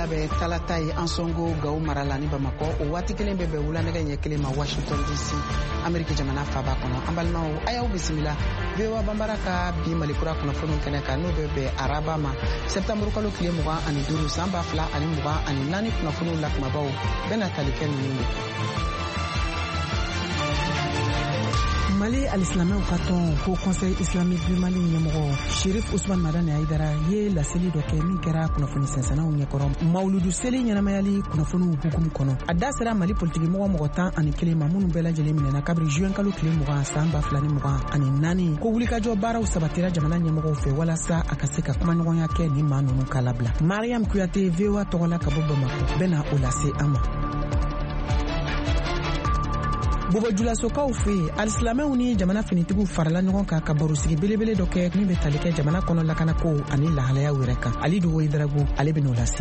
labe talata yi ansongo gaw marala ni Bamako o wati kelen bebe wula nege ɲɛ kelen ma Washington DC Amerika jamana faba kono ambalmaw ayaw bisimila vewa bambara ka bi malikura kunnafoni kɛnɛ kan n'o bɛ bɛn araba ma septembre kalo tile 25 san 2024 kunnafoniw la kumabaw bɛna tali kɛ ninnu de. Mali al-Islamais ka tɔn ko Conseil islamique du Mali ɲɛmɔgɔ Cherif Ousmane Madani Haidara ye laseli dɔ kɛ min kɛra kunnafoni sɛnsɛnnaw ɲɛkɔrɔ Mawuludu seli ɲɛnamayali kunnafoniw hukumu kɔnɔ. A da sera Mali politiki mɔgɔ 11 ma minnu bɛɛ lajɛlen minɛna kabiri juin kalo tile 20 san 2024 ko wulikajɔ baaraw sabatira jamana ɲɛmɔgɔw fɛ walasa a ka se ka kumaɲɔgɔnya kɛ ni maa ninnu ka labila. Mariam Kuyate VOA tɔgɔla ka bɔ Bamako bɛna o lase an ma. Bobojulasokaw fe al-Islamais ni jamana finitigiw farala ɲɔgɔn kan ka barosigi belebele dɔ kɛ min bɛ tali kɛ jamana kɔnɔ lakanako ani lahalaya wɛrɛ kan. Ali Duwo Idaragu ale bɛn'o lase.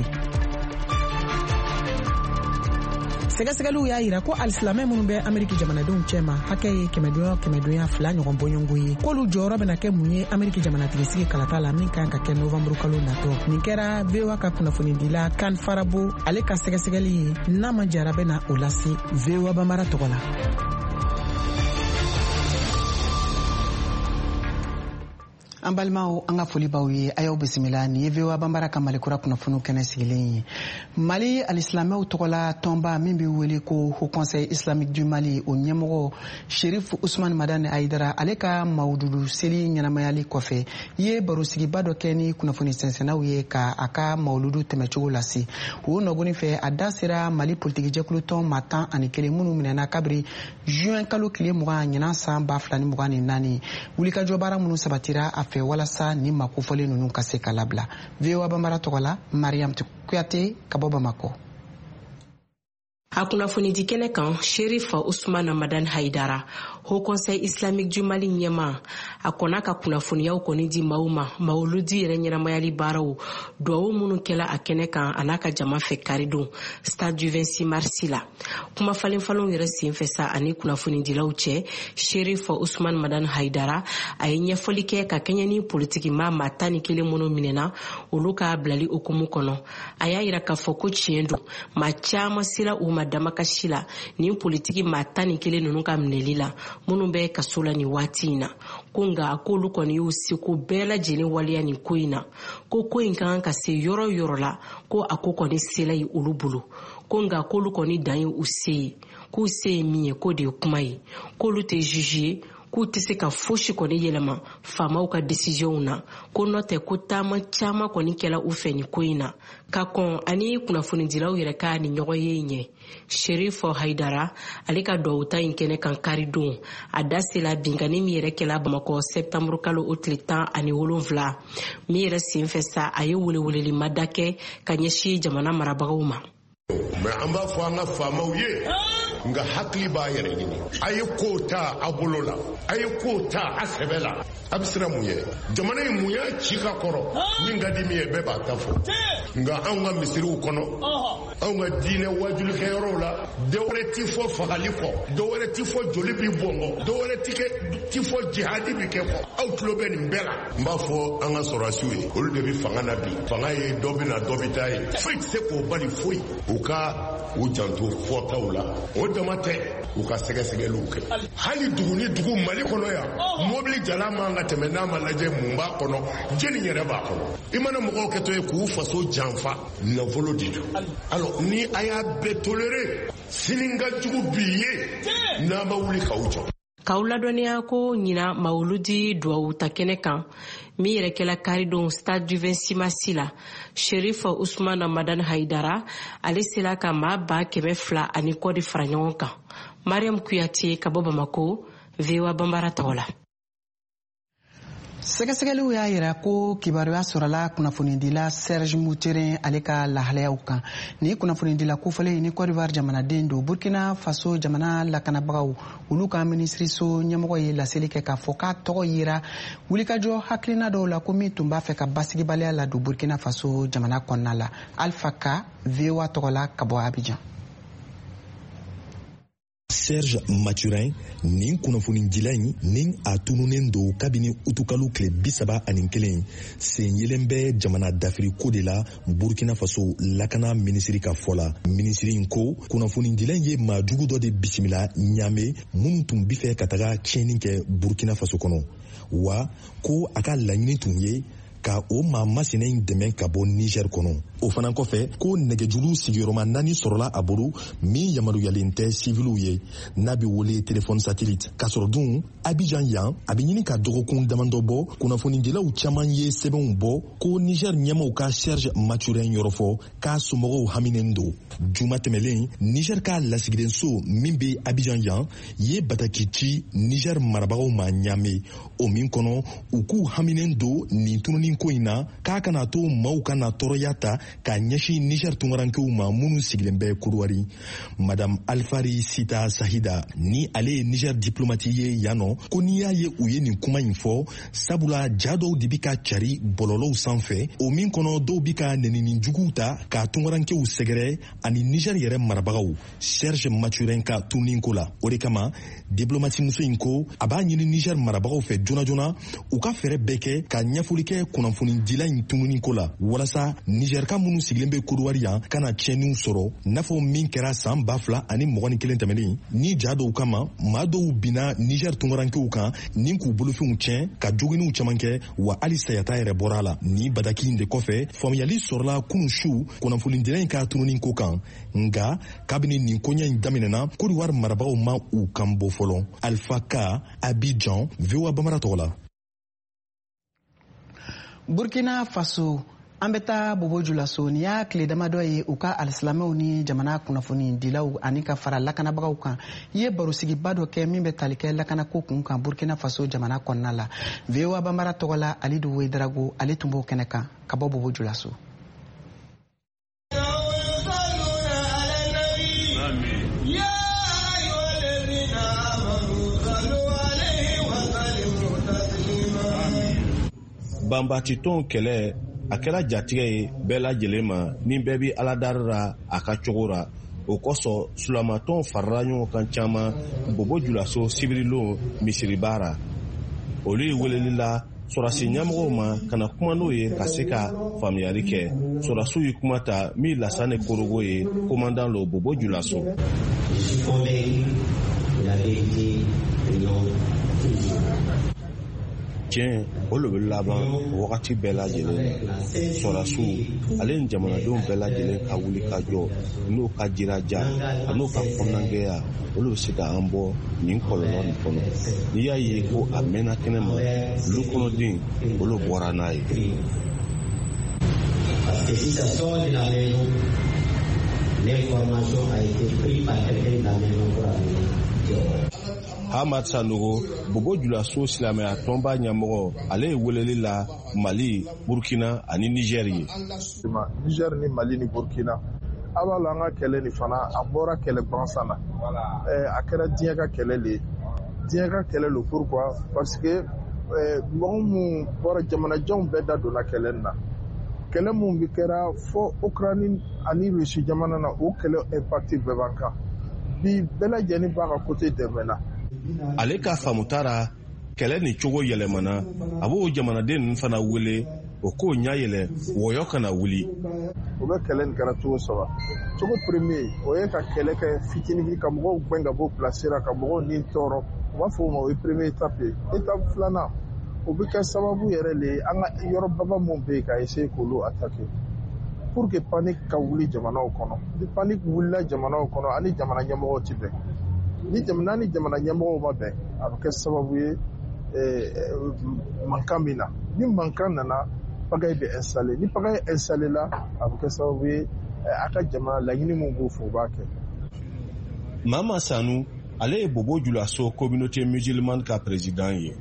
Sɛgɛsɛgɛliw y'a yira ko al-Islamais minnu bɛ Ameriki jamanadenw cɛma hakɛ ye kɛmɛdonya 2 ɲɔgɔn bɔɲɔngo ye k'olu jɔyɔrɔ bɛna kɛ mun ye Ameriki jamanatigisi kalata la min kan ka kɛ novembre kalo natɔ. Nin kɛra VOA ka kunnafonidila Kan Farabo ale ka sɛgɛsɛgɛli ye n'a ma jara bɛna o lase VOA Bambara tɔgɔ la. An balimaw an ka foli b'aw ye ayaw bisimila ni ye VOA Bambara ka malikura kunnafoniw kɛnɛ sigilen ye. Mali al-Islamais tɔgɔla tɔnba min bɛ wele ko Haut Conseil islamique du Mali o ɲɛmɔgɔ Cherif Ousmane Madani Haidara ale ka mawududu seli ɲɛnamayali kɔfɛ ye barosigiba dɔ kɛ ni kunnafoni sɛnsɛnnaw ye ka a ka mawuludu tɛmɛcogo lase. O nɔgɔnin fɛ a da sera Mali politiki jɛkulu tɔn maa 11 minnu minɛna kabiri juin kalo tile 20 ɲinan san 2024 wulikajɔ baara minnu sabatira a fɛ walasa ni makofɔlen ninnu ka se ka labila. VOA Bambara tɔgɔla Mariam Kuyate ka bɔ Bamako. A kunnafonidi kɛnɛ kan Cherif Ousmane Madani Haidara Haut Conseil islamique du Mali ɲɛma a kɔnna ka kunnafoniyaw kɔni di maaw ma mawuludi yɛrɛ ɲɛnamayali baaraw duwawu minnu kɛla a kɛnɛ kan a n'a ka jama fɛ karidon stade du 26 mars la kuma falenfalenw yɛrɛ senfɛ sa ani kunnafonidilaw cɛ Cherif Ousmane Madani Haidara a ye ɲɛfɔli kɛ ka kɛɲɛ ni politiki maa 11 minnu minɛna olu ka bilali okumu kɔnɔ a y'a yira k'a fɔ ko tiɲɛ don maa caman sera u ma dama kasi la ni politiki maa 11 ninnu ka minɛli la minnu bɛ kaso la ni waati in na ko nka k'olu kɔni y'u seko bɛɛ lajɛlen waleya nin ko in na ko in kan ka se yɔrɔ yɔrɔ la ko a ko kɔni sela ye olu bolo ko nka k'olu kɔni dan ye u se ye k'u se ye min ye k'o de ye kuma ye k'olu tɛ juge ye k'u tɛ se ka fosi kɔni yɛlɛma faamaw ka décision na ko n'o tɛ ko taama caman kɔni kɛla u fɛ ni ko in na ka kɔn ani kunnafonidilaw yɛrɛ ka ni ɲɔgɔn ye ɲɛ Cherif Haidara ale ka dɔwta in kɛnɛ kan karidon a da sela binkani min yɛrɛ kɛla Bamakɔ septembre kalo o tile 17 min yɛrɛ senfɛ sa a ye weleweleli mada kɛ ka ɲɛsin jamana marabagaw ma. Mais an b'a fɔ an ka faamaw ye nga hakili b'a yɛrɛ ɲini a ye ko ta a bolo la a ye ko ta a sɛbɛ la a bɛ siran mun ye jamana in mun y'a ci ka kɔrɔ min ka di min ye bɛɛ b'a ta fɔ nga anw ka misiriw kɔnɔ anw ka diinɛ wajulikɛyɔrɔw la dɔwɛrɛ ti fɔ fagali kɔ dɔwɛrɛ ti fɔ joli bi bɔn dɔwɛrɛ ti fɔ jihadi bi kɛ kɔ aw tulo bɛ nin bɛɛ la n b'a fɔ an ka sɔrɔdasiw ye olu de bɛ fanga na bi fanga ye dɔ bɛ na dɔ bɛ taa ye foyi tɛ se k'o bali foyi u ka u janto fɔtaw la o dama tɛ u ka sɛgɛsɛgɛliw kɛ hali dugu ni dugu Mali kɔnɔ yan mobili jala man ka tɛmɛ n'a ma lajɛ mun b'a kɔnɔ jeni yɛrɛ b'a kɔnɔ i mana mɔgɔw kɛtɔ ye k'u faso janfa nafolo de do alors ni a y'a bɛɛ toléré sini ka jugu bi ye n'a ma wuli k'aw jɔ. K'aw ladɔnniya ko ɲina mawuludi duwawu ta kɛnɛ kan min yɛrɛ kɛla karidon stade du 26 mars la Cherif Ousmane Madani Haidara ale sela ka maa 200 ani kɔ de fara ɲɔgɔn kan. Mariam Kuyate ka bɔ Bamako VOA Bambara tɔgɔ la. Sɛgɛsɛgɛliw y'a yira ko kibaruya sɔrɔla kunnafonidila Serge Moutere ale ka lahalayaw kan ni kunnafonidila kofɔlen ni Côte d'Ivoire jamanaden do Burkina Faso jamana lakanabagaw olu ka ministriso ɲɛmɔgɔ ye laseli kɛ k'a fɔ k'a tɔgɔ yira wulikajɔ hakilina dɔw la ko min tun b'a fɛ ka basigibaliya la don Burkina Faso jamana kɔnɔna la. Alpha Ka VOA tɔgɔ la ka bɔ Abidjan. Serge Mathurin nin kunnafoni dilain nin a tununen do kabini utukalu tile 31 sen yelen bɛ jamana dafiri ko de la Burkina Faso lakana minisiri ka fɔla. Minisiri in ko kunnafoni dilain ye maajugu dɔ de bisimila ɲaame minnu tun bi fɛ ka taga tiɲɛni kɛ Burkina Faso kɔnɔ, wa ko a ka laɲini tun ye ka o maa masina in dɛmɛ ka bɔ Niger kɔnɔ. O fana kɔfɛ ko nɛgɛjuru sigiyɔrɔma 4 sɔrɔla a bolo min yamaruyalen tɛ siviluw ye n'a bɛ wele téléphone satellite. K'a sɔrɔ dun Abidjan yan a bɛ ɲini ka dɔgɔkun damadɔ bɔ kunnafonidilaw caman ye sɛbɛnw bɔ ko Niger ɲɛmaw ka Serge Mathurin yɔrɔfɔ k'a somɔgɔw haminen don. Juma tɛmɛlen Niger ka lasigidenso min bɛ Abidjan yan ye bataki ci Niger marabagaw ma ɲaame, o min kɔnɔ u k'u haminen don nin tununi ko in na k'a kana to maaw kana tɔɔrɔya ta ka ɲɛsin Niger tunkarankew ma minnu sigilen bɛ Kodowari. Madame Alfari Sita Sahida ni ale ye Niger diplomate ye yanɔ ko n'i y'a ye u ye nin kuma in fɔ sabula ja dɔw de bi ka cari bɔlɔlɔw sanfɛ, o min kɔnɔ dɔw bi ka nenini juguw ta ka tunkarankew sɛgɛrɛ ani Niger yɛrɛ marabagaw Serge Mathurin ka tununiko la. O de kama diplomate muso in ko a b'a ɲini Niger marabagaw fɛ joona joona u ka fɛɛrɛ bɛɛ kɛ ka ɲɛfɔli kɛ kunnafoni dila in tununiko la walasa Niger ka minnu sigilen bɛ Kodowari yan kana tiɲɛniw sɔrɔ n'a fɔ min kɛra san 2021 tɛmɛnen ni ja dɔw kama maa dɔw binna Niger tunkarankew kan ni k'u bolofɛnw tiɲɛ ka joginiw caman kɛ wa hali sayata yɛrɛ bɔra a la. Ni badaki in de kɔfɛ faamuyali sɔrɔla kunun su kunnafoni dila in ka tununiko kan, nga kabini nin koɲɛ in daminɛna Kodowari marabagaw ma u kan bɔ fɔlɔ. Alpha Ka, Abidjan, VOA Bambara tɔgɔ la. Burkina Faso an bɛ taa Bobo Julaso ni y'a tile damadɔ ye u ka alisilamɛw ni jamana kunnafoni dilaw ani ka fara lakanabagaw kan i ye barosigiba dɔ kɛ min bɛ tali kɛ lakanako kun kan Burkina Faso jamana kɔnɔna la. VOA Bambara tɔgɔ la Alidu Wedarago ale tun b'o kɛnɛ kan ka bɔ Bobo Julaso. Banbatiton kɛlɛ a kɛra jatigɛ ye bɛɛ lajɛlen ma ni bɛɛ bi aladarira a ka cogo ra. O kosɔn sulamatɔn farala ɲɔgɔn kan caman Bobo Julaso sibirilon misiribara. Olu ye weleli la sɔrasi ɲɛmɔgɔw ma kana kuma n'o ye ka se ka faamuyali kɛ. Sɔrasiw ye kuma ta min Lasane Korogo ye commandant lo Bobo Julaso. Tiɲɛ o le bɛ laban wagati bɛɛ lajɛlen. Sɔrasiw ale ni jamanadenw bɛɛ lajɛlen ka wuli ka jɔ n'o ka jiraja a n'o ka kɔnɔnagɛya olu bɛ se ka an bɔ nin kɔlɔlɔ nin kɔnɔ. N'i y'a ye ko a mɛnna kɛnɛ ma olu kɔnɔden olu bɔra n'a ye. Hamad Sanogo, Bobo Julaso silamɛya tɔnba ɲɛmɔgɔ, ale ye weleli la Mali, Burkina ani Niger ye. Niger ni Mali ni Burkina a b'a la an ka kɛlɛ ni fana a bɔra kɛlɛ gansan na. A kɛra diɲɛ ka kɛlɛ de. Diɲɛ ka kɛlɛ lo pourquoi? Parce que mɔgɔ mun bɔra jamanajanw bɛɛ da donna kɛlɛ na. Kɛlɛ mun bi kɛra fɔ Ukraine ani Russie jamana na o kɛlɛ impact bɛɛ b'an kan. Bi bɛɛ lajɛlen b'a ka côté dɛmɛna. Ale ka famutara kɛlɛ ni cogo yɛlɛmana a b'o jamanaden ninnu fana wele o k'o ɲa yɛlɛ wɔyɔ kana wuli. O bɛ kɛlɛ nin kɛra cogo saba. Cogo premier o ye ka kɛlɛ kɛ fitinin ka mɔgɔw gɛn ka bɔ place ra ka mɔgɔw ni tɔɔrɔ. O b'a fɔ o ma o ye premier étape ye. Étape filanan o bɛ kɛ sababu yɛrɛ le an ka yɔrɔ baba mun bɛ yen ka essayer k'olu attaquer pour que panique ka wuli jamanaw kɔnɔ. Ni panique wulila jamanaw kɔnɔ ani jamana ɲɛmɔgɔw ti bɛn. Ni jamana ɲɛmɔgɔw ma bɛn a bɛ kɛ sababu ye mankan min na. Ni mankan nana pagaille bɛ installer. Ni pagaille installer la a bɛ kɛ sababu ye a ka jamana laɲini mun b'o fɔ u b'a kɛ. Mama Sanu ale ye Bobo Julaso communauté musulmane ka président ye.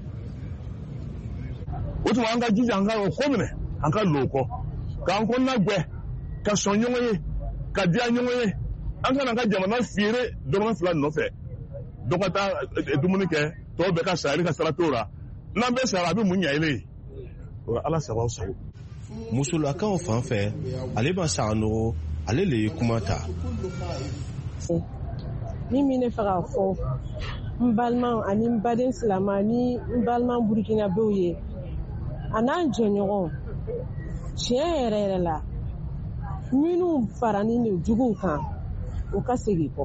O tuma an ka jija an ka o ko minɛ an ka lo kɔ k'an kɔnɔna gwɛ ka sɔn ɲɔgɔn ye ka diya ɲɔgɔn ye an kana ka jamana feere dɔrɔmɛ 2 nɔfɛ dɔ ka taa dumuni kɛ tɔw bɛɛ ka sara ka sara t'o la n'an bɛ sara a bɛ mun ɲɛ ile o ala sababu sago. Musolakaw fan fɛ ale ma saga nɔgɔ ale le ye kuma ta. ni min ne fɛ ka fɔ n balima ani n baden silama ni n balima burukinabew ye a n'an jɛɲɔgɔn tiɲɛ yɛrɛ yɛrɛ la minnu farani de juguw kan u ka segin kɔ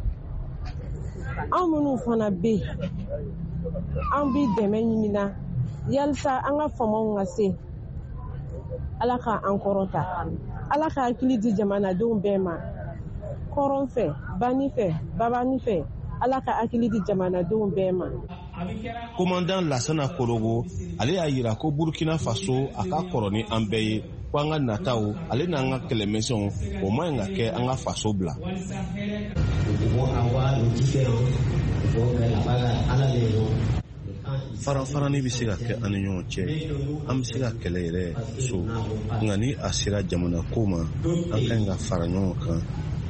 anw minnu fana bɛ yen an bi dɛmɛ ɲinina yalisa an ka famaw ka se ala ka an kɔrɔta ala ka hakili di jamanadenw bɛɛ ma kɔrɔn fɛ bani fɛ babani fɛ ala ka hakili di jamanadenw bɛɛ ma. Commandant Lassana Korogo ale y'a yira ko Burkina Faso a ka kɔrɔ ni an bɛɛ ye ko an ka nataw ale n'an ka kɛlɛmisɛnw o man ɲi ka kɛ an ka faso bila. Farafarani bɛ se ka kɛ an ni ɲɔgɔn cɛ an bɛ se ka kɛlɛ yɛrɛ so nka ni a sera jamana ko ma an ka ɲi ka fara ɲɔgɔn kan.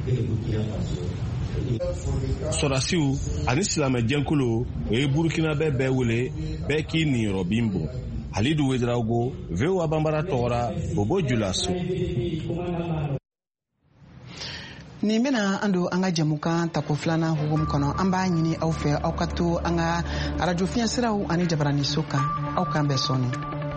Sɔrɔdasiw ani silamɛ jɛnkulu o ye Burkinabɛ bɛɛ wele bɛɛ k'i niyɔrɔ bin bɔ. Halidu Wedraogo VOA Bambara tɔgɔra Bobo Julaso. Ni bena an don an ka jɛmukan tako filanan hukumu kɔnɔ an b'a ɲini aw fɛ aw ka to an ka radio fiɲɛ siraw ani jabaraniso kan aw kan bɛɛ sɔnni.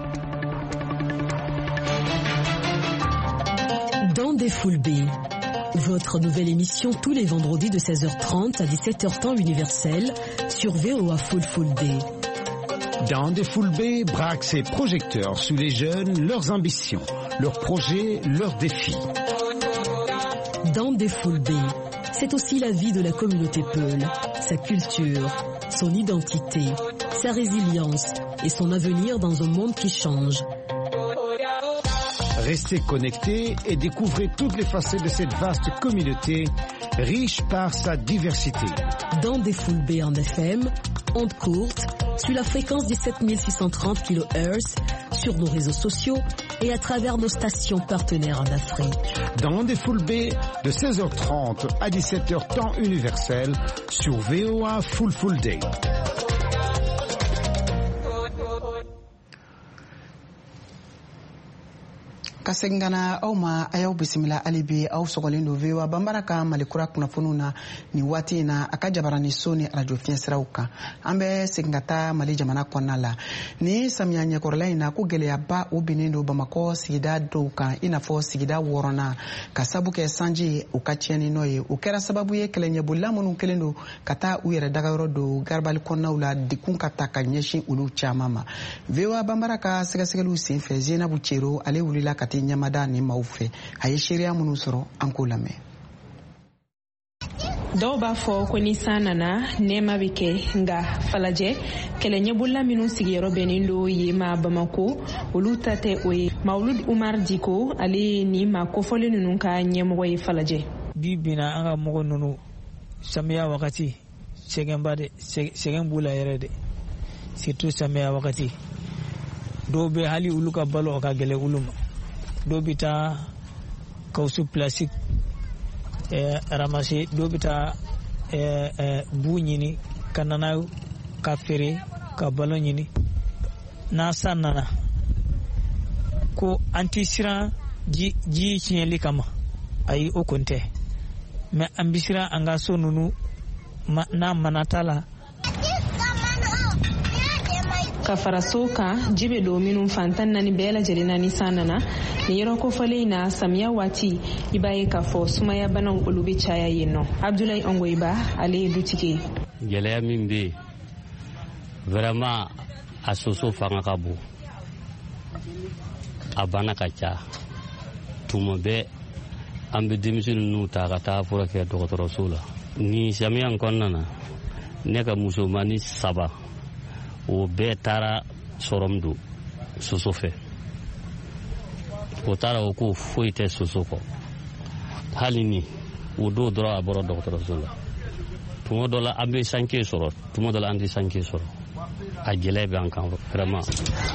Dans des foules B, votre nouvelle émission tous les vendredis de 16h30 à 17h temps universel sur VOA Full Day. Dans des foules B braque ses projecteurs sous les jeunes, leurs ambitions, leurs projets, leurs défis. Dans des foules B, c'est aussi la vie de la communauté Peul, sa culture, son identité, sa résilience et son avenir dans un monde qui change. Restez connectés et découvrez toutes les facettes de cette vaste communauté, riche par sa diversité. Dans des foules B en FM, ondes courtes, sur la fréquence des 7630 kHz, sur nos réseaux sociaux et à travers nos stations partenaires en Afrique. Dans des foules B de 16h30 à 17h temps universel sur VOA Full Day. Kasengana aw ma ayaw bisimila alibi aw sɔgɔlen do VOA Bambara ka malikura kunnafoniw na ni waati na a ka jabarani so ni radio fiɲɛ siraw kan an bɛ segin ka taa Mali jamana kɔnɔna la ni samiya ɲɛkɔrɔla in na ko gɛlɛyaba o binnen do Bamakɔ sigida dɔw kan i n'a fɔ sigida 6nan ka sabu kɛ sanji o ka tiɲɛni nɔ ye o kɛra sababu ye kɛlɛɲɛbolila minnu kelen do ka taa u yɛrɛ dagayɔrɔ do garabali kɔnɔnaw la dekun ka ta ka ɲɛsin olu caman ma VOA Bambara ka sɛgɛsɛgɛliw senfɛ Zenabu Cero ale wulila ka ɲamada ni maaw fɛ a ye seereya minnu sɔrɔ an k'o lamɛn. Dɔw b'a fɔ ko ni san nana nɛɛma bɛ kɛ nka falajɛ kɛlɛɲɛbolila minnu sigiyɔrɔ bɛnnen do yen ma Bamako olu ta tɛ o ye. Mawulud Umar Diko ale ye ni ma kofɔlen ninnu ka ɲɛmɔgɔ ye falajɛ. Bi bina an ka mɔgɔ ninnu samiya wagati sɛgɛn b'u la yɛrɛ de surtout samiya wagati dɔw bɛ hali olu ka balo ka gɛlɛ olu ma. Dɔw bɛ taa kawusu plastique ramasser dɔw bɛ taa bu ɲini ka nana ka feere ka balo ɲini n'a san nana ko an tɛ siran ji tiɲɛli kama ayi o kɔni tɛ mais an bɛ siran an ka so ninnu n'a mana t'a la. Ka fara so kan ji bɛ don minnu fantan naani bɛɛ lajɛlen na ni san nana ni yɔrɔ kofɔlen na samiya waati i b'a ye k'a fɔ sumaya banaw olu bɛ caya yen nɔ. Abdulayi Ongoiba ale ye dutigi ye. Gɛlɛya min bɛ yen vraiment a soso fanga ka bon a bana ka ca tuma bɛɛ an bɛ denmisɛnnin ninnu ta ka taa furakɛ dɔgɔtɔrɔso la. Ni samiya in kɔnɔna na ne ka musomanni 3 o bɛɛ taara sɔrɔmu don soso fɛ o taara o ko foyi tɛ soso kɔ hali ni o don dɔrɔn a bɔra dɔgɔtɔrɔso la tuma dɔ la an bɛ sanke sɔrɔ tuma dɔ la an tɛ sanke sɔrɔ a gɛlɛya bɛ an kan vraiment.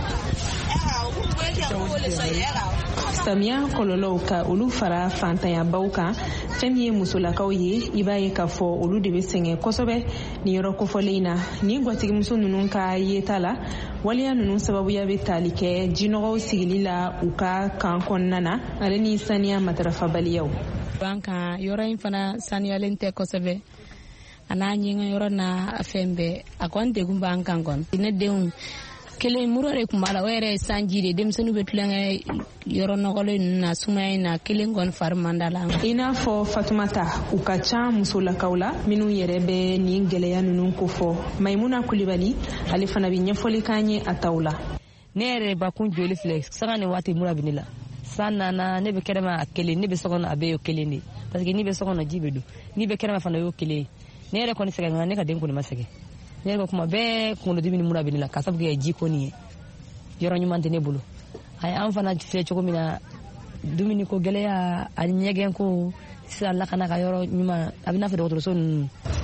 Samiya kɔlɔlɔw ka olu fara fantanyabaw kan fɛn min ye musolakaw ye i b'a ye k'a fɔ olu de bɛ sɛgɛn kosɛbɛ ni yɔrɔ kofɔlen na ni gwatigimuso ninnu ka yeta la waliya ninnu sababuya bɛ tali kɛ jinɔgɔw sigili la u ka kan kɔnɔna na ale ni saniya matarafabaliyaw. Ban kan yɔrɔ in fana saniyalen tɛ kosɛbɛ ana nyinga yoro na afembe akonte kumba ankangon ine deun kele murore kumala were sanjire dem senu betulanga yoro nogole na sumay na kele ngon farmandala ina fo Fatumata ukacha musula kaula minu yerebe ni ngeleya nunun ko fo Maimuna Kulibali alifana binya foli kanye atawla nere bakun joli flex sanga ne wati mura binila sana na ne be kerema akele ne be sokona abe yo kele ni parce que ni be sokona jibedu ni be kerema fana yo kele nere ko ni sega ngane ka denko ni masege nere ko kuma be ko no dimini mura binila kasabu ge jiko ni yoro nyumante ne bulu ay am fana fe choko mina dumini ko geleya al nyegen ko sala kana ka yoro nyuma abina fe do son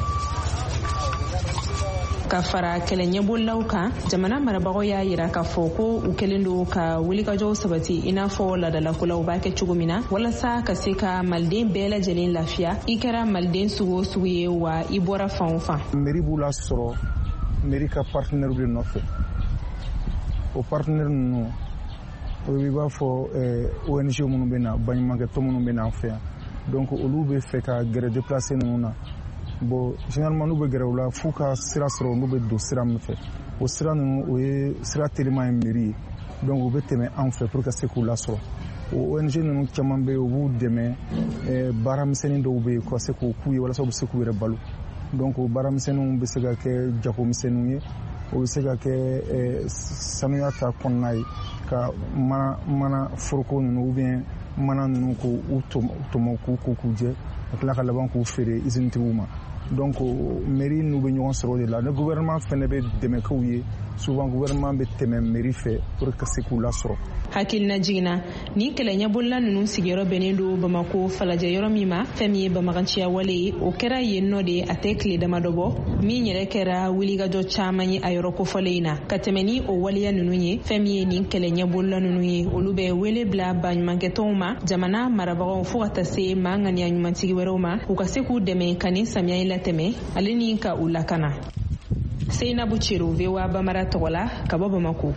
ka fara kelen ɲɛbolilaw kan jamana marabagaw y'a yira k'a fɔ ko u kelen do ka wulikajɔw sabati i n'a fɔ ladalakolaw b'a kɛ cogo min na walasa ka se ka maliden bɛɛ lajɛlen lafiya i kɛra maliden sugu o sugu ye wa i bɔra fan o fan. mairie b'u la sɔrɔ mairie ka partenaire de nɔfɛ o partenaire ninnu o i b'a fɔ ONG minnu bɛ na baɲumankɛtɔn minnu bɛ na an fɛ yan donc olu bɛ fɛ ka gɛrɛ déplacer ninnu na. Bon généralement nous be gɛrɛ u la f'u ka sira sɔrɔ n'u bɛ don sira min fɛ o sira ninnu o ye sira telima ye mairie ye donc u bɛ tɛmɛ an fɛ pour que se k'u lasɔrɔ o ONG ninnu caman bɛ yen u b'u dɛmɛ baaramisɛnnin dɔw bɛ yen ka se k'o k'u ye walasa u bɛ se k'u yɛrɛ balo donc o baaramisɛnninw bɛ se ka kɛ jagomisɛnninw ye o bɛ se ka kɛ sanuya ta kɔnɔna ye ka mana foroko ninnu ou bien mana ninnu k'u tɔmɔ k'u jɛ ka tila ka laban k'u feere usine tigiw ma donc mairie n'u bɛ ɲɔgɔn sɔrɔ o de la ni gouvernement fɛnɛ bɛ dɛmɛ k'u ye souvent gouvernement bɛ tɛmɛ mairie fɛ pour que se k'u lasɔrɔ. hakilina jiginna ni kɛlɛ ɲɛbolila ninnu sigiyɔrɔ bɛnnen do Bamako falajɛ yɔrɔ min ma fɛn min ye banbaganciya wale ye o kɛra yen nɔ de a tɛ tile damadɔ bɔ min yɛrɛ kɛra wulikajɔ caman ye a yɔrɔ kofɔlen in na ka tɛmɛ ni o waleya ninnu ye fɛn min ye nin kɛlɛ ɲɛbolila ninnu ye olu bɛ wele bila baɲumankɛtɔnw ma jamana marabagaw fo ka taa se maa ŋaniya ɲumantigi wɛrɛw ma u ka se k'u dɛmɛ ka nin samiya in latɛmɛ ale ni ka u lakana. Seinabu Ciro, VOA Bamara Togola, ka bɔ Bamako.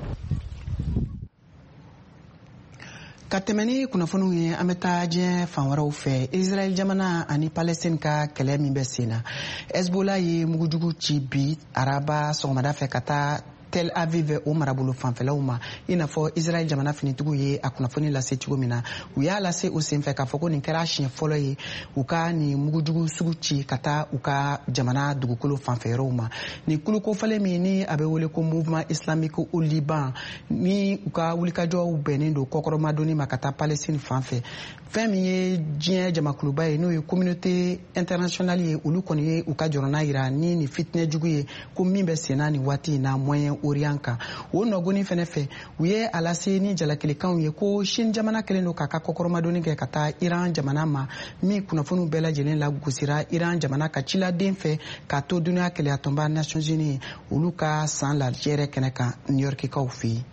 Ka tɛmɛ ni kunnafoniw ye an bɛ taa diɲɛ fan wɛrɛw fɛ Israel jamana ani Palestine ka kɛlɛ min bɛ sen na Hezbollah ye mugujugu ci bi araba sɔgɔmada fɛ ka taa Tel Aviv o marabolo fanfɛlaw ma i n'a fɔ Israel jamana finitigiw ye a kunnafoni lase cogo min na u y'a lase o senfɛ k'a fɔ ko nin kɛra siɲɛ fɔlɔ ye u ka nin mugujugu sugu ci ka taa u ka jamana dugukolo fanfɛyɔrɔw ma nin kulukofalen min ni a bɛ wele ko mouvement islamique au Liban ni u ka wulikajɔw bɛnnen don kɔkɔrɔmadonni ma ka taa Palestine fanfɛ fɛn min ye diɲɛ jamakuluba ye n'o ye communauté internationale ye olu kɔni ye u ka jɔrɔna yira ni nin fitinɛ jugu ye ko min bɛ senna nin waati in na moyen orient kan o nɔgɔni fɛnɛ fɛ u ye a lase ni jalakilikanw ye ko Chine jamana kelen don k'a ka kɔkɔrɔmadonni kɛ ka taa Iran jamana ma min kunnafoniw bɛɛ lajɛlen lagosira Iran jamana ka ciladen fɛ k'a to duniya kɛlɛya tɔnba Nations Unies olu ka san lajɛrɛ kɛnɛ kan New Yorkikaw fɛ yen.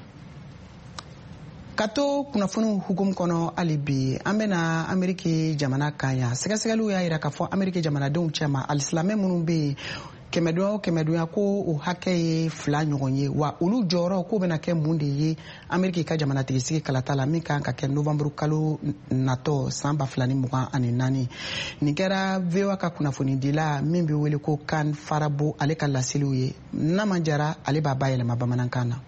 Ka to kunnafoniw hukumu kɔnɔ hali bi an bɛna Ameriki jamana kan yan sɛgɛsɛgɛliw y'a yira k'a fɔ Ameriki jamanadenw cɛma alisilamɛ minnu bɛ yen kɛmɛdonya o kɛmɛdonya ko o hakɛ ye 2 ɲɔgɔn ye wa olu jɔyɔrɔ ko bɛna kɛ mun de ye Ameriki ka jamanatigisi kalata la min kan ka kɛ novembre kalo natɔ san 2024 nin kɛra VOA ka kunnafonidila min bɛ wele ko Kan Farabo ale ka laseliw ye n'a man jara ale b'a bayɛlɛma bamanankan na.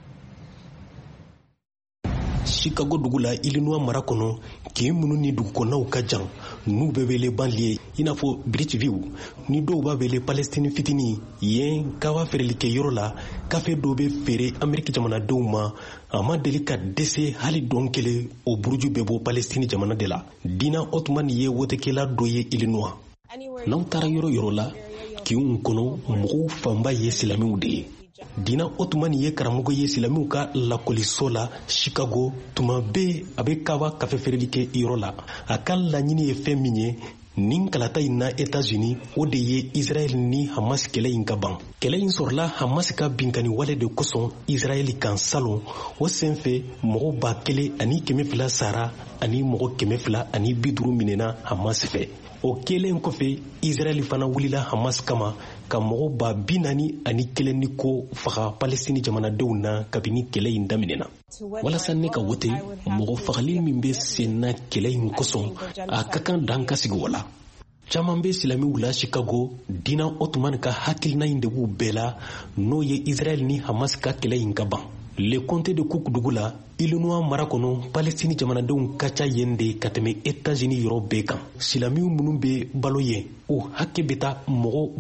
Chicago dugu la Illinois mara kɔnɔ kin minnu ni dugukɔnɔnaw ka jan n'u bɛɛ wele banlieue i n'a fɔ Bridgeville ni dɔw b'a wele Palestine fitini yen kawa feerelikɛ yɔrɔ la kafe dɔw bɛ feere Ameriki jamanadenw ma a ma deli ka dɛsɛ hali dɔn kelen o buruju bɛ bɔ Palestine jamana de la Dina Otman ye wotekɛla dɔ ye Illinois n'aw taara yɔrɔ la kinw kɔnɔ mɔgɔw fanba ye silamɛw de ye Dina Otman ye karamɔgɔ ye silamɛw ka lakɔliso la Chicago tuma bɛɛ a bɛ kawa kafe feereli kɛ yɔrɔ la a ka laɲini ye fɛn min ye nin kalata in na États-Unis o de ye Israel ni Hamas kɛlɛ in ka ban kɛlɛ in sɔrɔla Hamas ka binkani wale de kosɔn Israel kan salon o senfɛ mɔgɔ 1,200 sara ani mɔgɔ 250 minɛna Hamas fɛ o kelen kɔfɛ Israel fana wulila Hamas kama ka mɔgɔ 41 ni ko faga Palestine jamanadenw na kabini kɛlɛ in daminɛna walasa ne ka wote mɔgɔ fagali min bɛ sen na kɛlɛ in kosɔn a ka kan dan ka sigi wala caman be silamiw la Chicago dina Ottoman ka hakilina in de b'u bɛɛ la n'o ye Israel ni Hamas ka kɛlɛ in ka ban. Le comté de Cook dugu la Illinois mara kɔnɔ Palestine jamanadenw ka ca yen de ka tɛmɛ États-Unis yɔrɔ bɛɛ kan. Silamiw minnu be balo yen o hakɛ bɛ taa mɔgɔ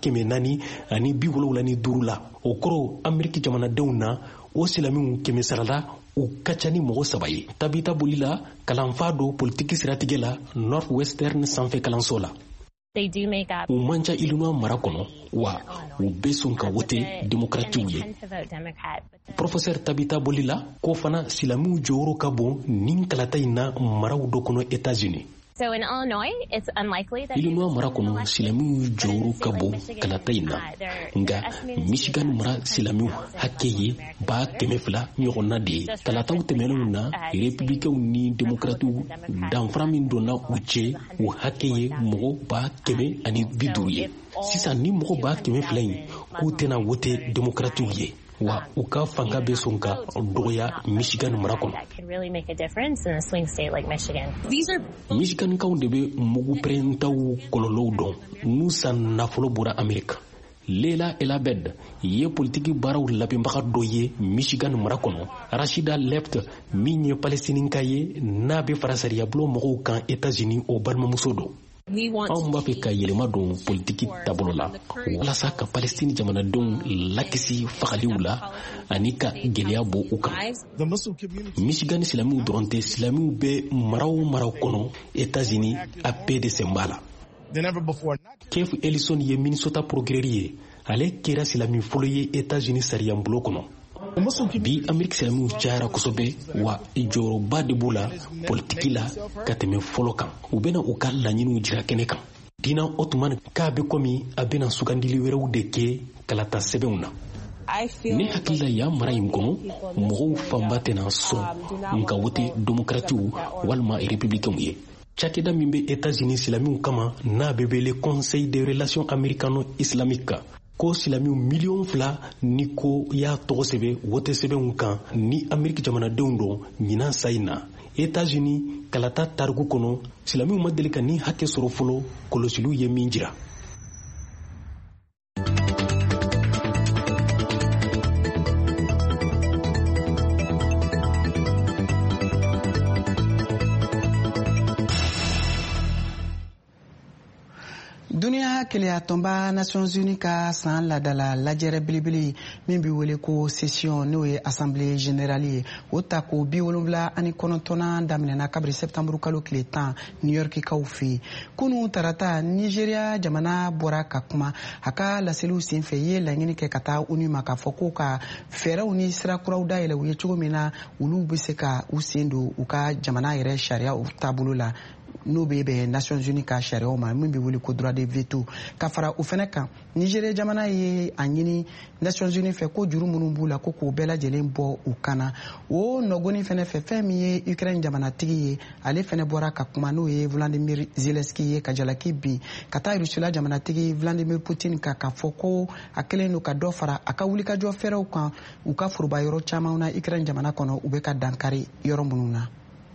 475 la. O kɔrɔ Ameriki jamanadenw na o silamiw 100 sarala u ka ca ni mɔgɔ 3 ye. Tabita bolila kalanfa do politiki siratigɛ la Northwestern sanfɛ kalanso la. U man ca Illinois mara kɔnɔ wa u bɛ sɔn ka wote démocratiw ye. Professeur Tabita bolila ko fana silamiw jɔyɔrɔ ka bon nin kalata in na maraw dɔ kɔnɔ États-Unis. Illinois mara kɔnɔ silamiw jɔyɔrɔ ka bon kalata in na nga Michigan mara silamiw hakɛ ye 200 ɲɔgɔnna de ye. Kalataw tɛmɛnenw na républicains ni démocratiw danfara min donna u cɛ o hakɛ ye mɔgɔ 150 ye. Sisan ni mɔgɔ 200 in k'u tɛna wote démocratiw ye wa u ka fanga bɛ sɔn ka dɔgɔya Michigan mara kɔnɔ. Michigankaw de bɛ mugu pɛrɛntaw kɔlɔlɔw dɔn n'u san nafolo bɔra Amerika. Leila Elabed ye politiki baaraw labɛnbaga dɔ ye Michigan mara kɔnɔ. Rashida Left min ye Palestininka ye n'a bɛ farasariyabolo mɔgɔw kan États-Unis o balimamuso dɔ. Anw b'a fɛ ka yɛlɛma don politiki taabolo la walasa ka Palestine jamanadenw lakisi fagaliw la ani ka gɛlɛya bɔ u kan. Michigan silamiw dɔrɔn tɛ silamiw bɛ maraw kɔnɔ États-Unis a bɛɛ de sen b'a la. Keith Ellison ye Minnesota procureur ye ale kɛra silami fɔlɔ ye États-Unis sariyabolo kɔnɔ. Bi Ameriki silamiw cayara kosɛbɛ wa jɔyɔrɔba de b'u la politiki la ka tɛmɛ fɔlɔ kan. U bɛna u ka laɲiniw jira kɛnɛ kan. Dina Ottoman k'a bɛ komi a bɛna sugandili wɛrɛw de kɛ kalata sɛbɛnw na. Ne hakilila yan mara in kɔnɔ mɔgɔw fanba tɛna sɔn nka wote démocratiw walima républicains ye. Cakɛda min bɛ États-Unis silamiw kama n'a bɛ wele Conseil des relations américano-islamiques ko silamiw 2,000,000 ni ko y'a tɔgɔ sɛbɛ wote sɛbɛnw kan ni Ameriki jamanadenw dɔn ɲinan sa in na. États-Unis kalata tariku kɔnɔ silamiw ma deli ka ni hakɛ sɔrɔ fɔlɔ kɔlɔsiliw ye min jira. Duniya keleya tɔnba Nations Unies ka san ladala lajɛrɛ belebele min bɛ wele ko session n'o ye assemblée générale ye o ta ko 79 daminɛna kabiri septembre kalo tile 10 New York kaw fɛ kunu tarata Nigeria jamana bɔra ka kuma a ka laseliw senfɛ ye laɲini kɛ ka taa ONU ma k'a fɔ ko ka fɛɛrɛw ni sirakuraw dayɛlɛ u ye cogo min na olu bɛ se ka u sen don u ka jamana yɛrɛ sariya taabolo la n'o bɛ Nations Unies ka sariyaw ma min bɛ wele ko droit de veto ka fara o fana kan Nigeria jamana ye a ɲini Nations Unies fɛ ko juru minnu b'u la ko k'o bɛɛ lajɛlen bɔ u kana o nɔgɔni fana fɛ fɛn min ye Ukraine jamanatigi ye ale fana bɔra ka kuma n'o ye Vladimir Zelensky ye ka jalaki bin ka taa Russia jamanatigi Vladimir Putin ka fɔ ko a kɛlen don ka dɔ fara a ka wulikajɔ fɛrɛw kan u ka foroba yɔrɔ caman na Ukraine jamana kɔnɔ u bɛ ka dankari yɔrɔ minnu na.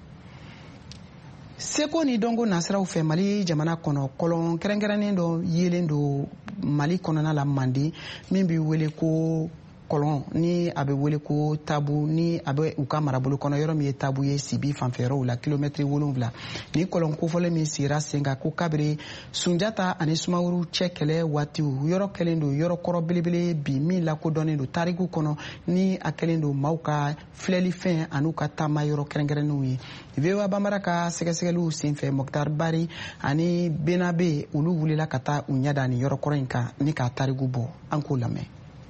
Seko ni dɔnko nasiraw fɛ Mali jamana kɔnɔ kɔlɔn kɛrɛnkɛrɛnnen dɔ yelen don Mali kɔnɔna la Mande min bɛ wele ko kɔlɔn ni a bɛ wele ko Tabu ni a bɛ u ka marabolo kɔnɔ yɔrɔ min ye Tabu ye Sibi fanfɛyɔrɔw la kilomɛtiri 7 ni kɔlɔn kofɔlen min sigira sen kan ko kabiri Sunjata ani Sumaworo cɛ kɛlɛ waatiw yɔrɔ kɛlen don yɔrɔ kɔrɔ belebele bi min lakodɔnnen don tariku kɔnɔ ni a kɛlen don maaw ka filɛlifɛn an'u ka taama yɔrɔ kɛrɛnkɛrɛnnenw ye. VOA Bambara ka sɛgɛsɛgɛliw senfɛ Mokhtar Bari ani Benabe olu wulila ka taa u ɲɛda ni yɔrɔ kɔrɔ in kan ni k'a tariku bɔ an k'o lamɛn.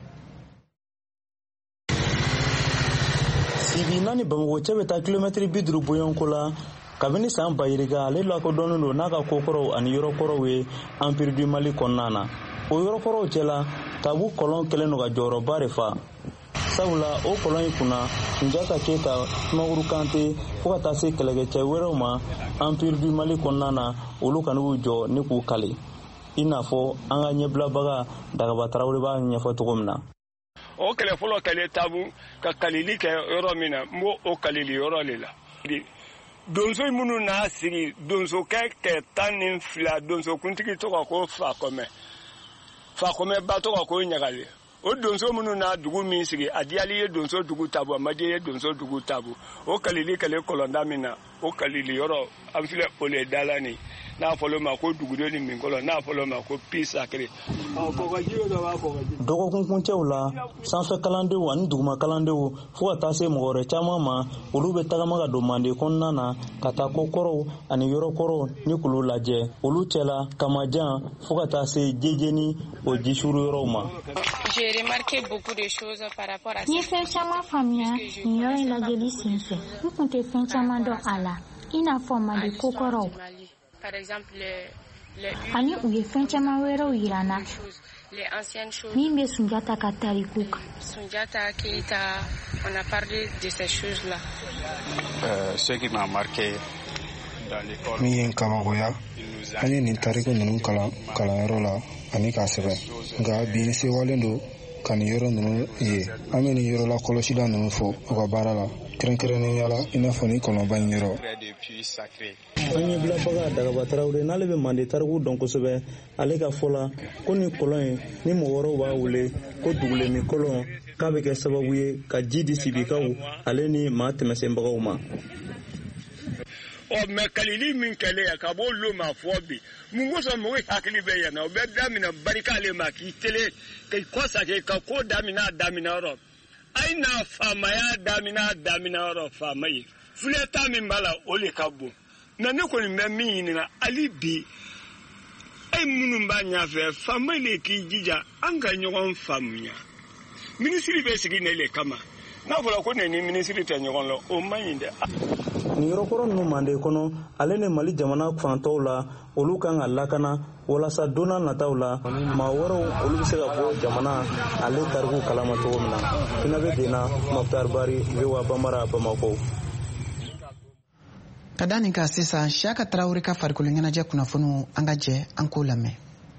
Sibi nani Bamako cɛ bɛ taa kilomɛtiri 50 bɔɲɔgɔnko la kabini san bayirika ale lakodɔnnen don n'a ka kokɔrɔw ani yɔrɔkɔrɔw ye Empire du Mali kɔnɔna na. O yɔrɔkɔrɔw cɛla Tabu kɔlɔn kɛlen don ka jɔyɔrɔba de fa. Sabula o kɔlɔn in kunna Sunjata Keyita, Sumaworo Kante fo ka taa se kɛlɛkɛcɛ wɛrɛw ma Empire du Mali kɔnɔna na olu ka n'u jɔ ni k'u kali. I n'a fɔ an ka ɲɛbilabaga Dagaba Tarawele b'a ɲɛfɔ cogo min na. O kɛlɛ fɔlɔ kɛlɛ Tabu ka kalili kɛ yɔrɔ min na n b'o kalili yɔrɔ de la. donso minnu n'a sigi donso kɛ 12 donso kuntigi tɔgɔ ko Fakome ba tɔgɔ ko Ɲagale. O donso minnu n'a dugu min sigi a diyali ye donso dugu tabu a ma diya ye donso dugu tabu. O kalili kɛlen kɔlɔnda min na o kalili yɔrɔ an filɛ o le dala ni n'a fɔlɔ ma ko dugudenw ni minkɔlɔ n'a fɔlɔ ma ko pisakere. Dɔgɔkunkuncɛw la sanfɛ kalandenw ani duguma kalandenw fo ka taa se mɔgɔ wɛrɛ caman ma olu bɛ tagama ka don Mande kɔnɔna na ka taa kokɔrɔw ani yɔrɔkɔrɔw ni kulu lajɛ olu cɛla Kamajan fo ka taa se Jejeni o jisuru yɔrɔw ma. N ye fɛn caman faamuya nin yɔrɔ in lajɛli senfɛ n kun tɛ fɛn caman dɔn a la i n'a fɔ Mande kokɔrɔw ani u ye fɛn caman wɛrɛw yira n na min bɛ Sunjata ka tariku kan. Sunjata Keita, on a parlé de ces choses-là. Ce qui m'a marqué dans l'école. Min ye n kabakoya an ye nin tariku ninnu kalanyɔrɔ la ani k'a sɛbɛn nka bi n sewalen don ka nin yɔrɔ ninnu ye an bɛ nin yɔrɔ la kɔlɔsila ninnu fɔ u ka baara la kɛrɛnkɛrɛnnenya la i n'a fɔ ni kɔnɔba in yɔrɔ. An ye bilabaga Dagaba Tarawele n'ale bɛ Mande tariku dɔn kosɛbɛ ale ka fɔ la ko nin kɔlɔn in ni mɔgɔ wɛrɛw b'a wele ko dugulemi kɔlɔn k'a bɛ kɛ sababu ye ka ji di sibikaw ale ni maa tɛmɛsenbagaw ma. Mais kalili min kɛlen ka bɔ olu ma fɔ bi mun kosɔn mɔgɔw hakili bɛ yan na o bɛ daminɛ barika ale ma k'i tele k'i kɔsake ka ko daminɛ yɔrɔ ayi n'a faamaya daminɛ yɔrɔ faama ye filɛta min b'a la o de ka bon nka ne kɔni bɛ min ɲininka hali bi e minnu b'a ɲɛfɛ faama de k'i jija an ka ɲɔgɔn faamuya minisiri bɛ sigi ne le kama n'a fɔra ko nin ni minisiri tɛ ɲɔgɔn la o man ɲi dɛ. Nin yɔrɔkɔrɔ ninnu Mande kɔnɔ ale ni Mali jamana fantɔw la olu kan ka lakana walasa donna nataw la maa wɛrɛw olu bɛ se ka bɔ jamana ale tariku kalama cogo min na. Finabe Dena, Mokhtar Bari, VOA Bambara, Bamako. Ka da nin ka sisan Siyaka Tarawele ka farikolo ɲɛnajɛ kunnafoniw an ka jɛ an k'o lamɛn.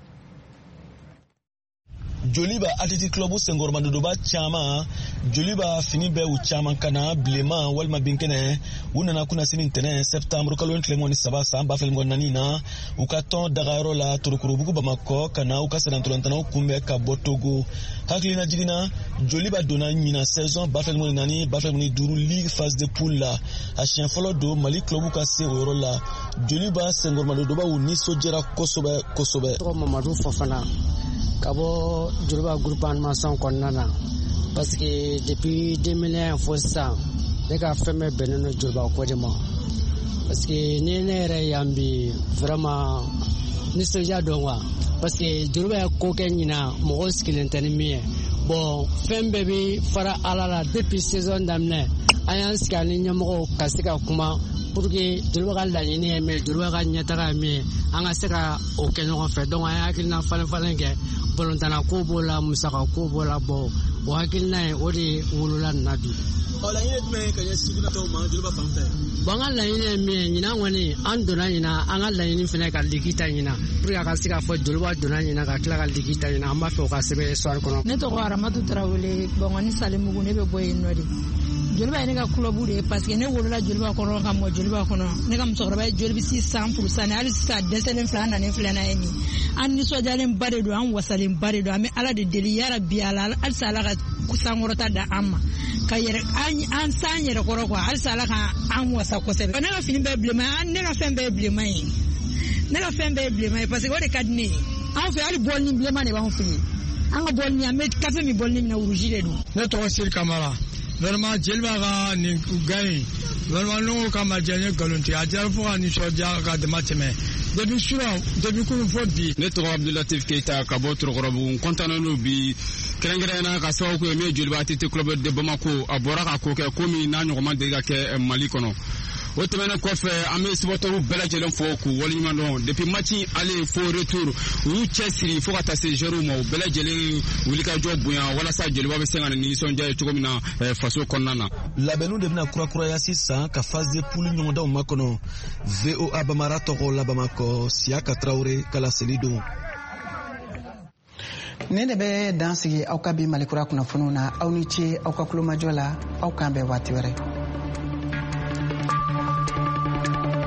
Joliba Athletic Club Senghor Madodoba caman Joliba fini bɛɛ u caman kana bilenman walima binkɛnɛ u nana kunnasini ntɛnɛn septembre kalo tile 13 san 2024 na u ka tɔn dagayɔrɔ la Torokurubugu Bamakɔ kana u ka sɛnɛntolantanaw kunbɛn ka bɔ Togo hakilina jiginna Joliba donna ɲina saison 2024-2025 Ligue phase de poule la a siɲɛ fɔlɔ don Mali club ka se o yɔrɔ la Joliba Senghor Madodoba u nisɔndiyara kosɛbɛ. Tɔgɔ Mamadu Fofana ka bɔ Joliba groupe animation kɔnɔna na parce que depuis 2001 fo sisan ne ka fɛn bɛɛ bɛnnen don Joliba ko de ma parce que ni ne yɛrɛ yan bi vraiment nisɔndiya dɔn quoi parce que Joliba ye ko kɛ ɲina mɔgɔw sigilen tɛ ni min ye bon fɛn bɛɛ bɛ fara Ala la depuis saison daminɛ an y'an sigi ani ɲɛmɔgɔw ka se ka kuma pour que Joliba ka laɲini ye min ye Joliba ka ɲɛtaga ye min ye an ka se ka o kɛ ɲɔgɔn fɛ donc an ye hakilina falen kɛ balontana ko b'o la musaka ko b'o la bon o hakilina ye o de wolola nin na bi. Laɲini jumɛn ye ka ɲɛ sigilatɔw ma Joliba fan fɛ? Bon an ka laɲini ye min ye ɲinan kɔni an donna ɲinan an ka laɲini fana ka ligi ta ɲinan pour que a ka se k'a fɔ Joliba donna ɲinan ka tila ka ligi ta ɲinan an b'a fɛ o ka sɛbɛn histoire kɔnɔ. Ne tɔgɔ Aramatu Tarawele Bɔngɔni Salimugu ne bɛ bɔ yen nɔ de. Joliba ye ne ka club de ye parce que ne wolola Joliba kɔnɔ ka mɔ Joliba kɔnɔ ne ka musokɔrɔba ye Jolibisi 100% hali sisan dɛsɛlen filɛ an nanen filɛ n'a ye nin an nisɔndiyalenba de don an wasalenba de don an bɛ Ala de deli yarabi Ala halisa Ala ka sankɔrɔta da an ma ka yɛrɛ an san yɛrɛ kɔrɔ quoi halisa Ala ka an wasa kosɛbɛ. Ne ka fini bɛɛ bilenman ne ka fɛn bɛɛ ye bilenman ye ne ka fɛn bɛɛ ye bilenman ye parce que o de ka di ne ye an fɛ hali bɔli ni bilenman de b'an fɛ yen an ka bɔli ni an bɛ kafe min bɔli ni minɛ rouge de don. Ne tɔgɔ Siri Kamara. Vraiment Jeliba ka nin gagne vraiment n'o kama jɛn galonti a diyara fo ka nisɔndiya ka dama tɛmɛ depuis kunun fɔ bi. Ne tɔgɔ Abdulatif Keita ka bɔ Torokɔrɔbugu n kɔntannen don bi kɛrɛnkɛrɛnnenya ka sababu kɛ min ye Joliba Athletic Club de Bamako a bɔra ka ko kɛ ko min n'a ɲɔgɔnma deli ka kɛ Mali kɔnɔ. O tɛmɛnen kɔfɛ an bɛ supporters bɛɛ lajɛlen fo k'u waleɲuman dɔn depuis match aller fo retour u y'u cɛsiri fo ka taa se joueurs ma u bɛɛ lajɛlen wulikajɔ bonya walasa Joliba bɛ se ka na nisɔndiya ye cogo min na faso kɔnɔna na. Labɛnniw de bɛna kurakuraya sisan ka phase de poule ɲɔgɔndanw makɔnɔ VOA Bambara tɔgɔ la Bamakɔ Siyaka Tarawele kala seli don. Ne de bɛ dan sigi aw ka bi Malikura kunnafoniw na aw ni ce aw ka kulomajɔ la aw k'an bɛn waati wɛrɛ.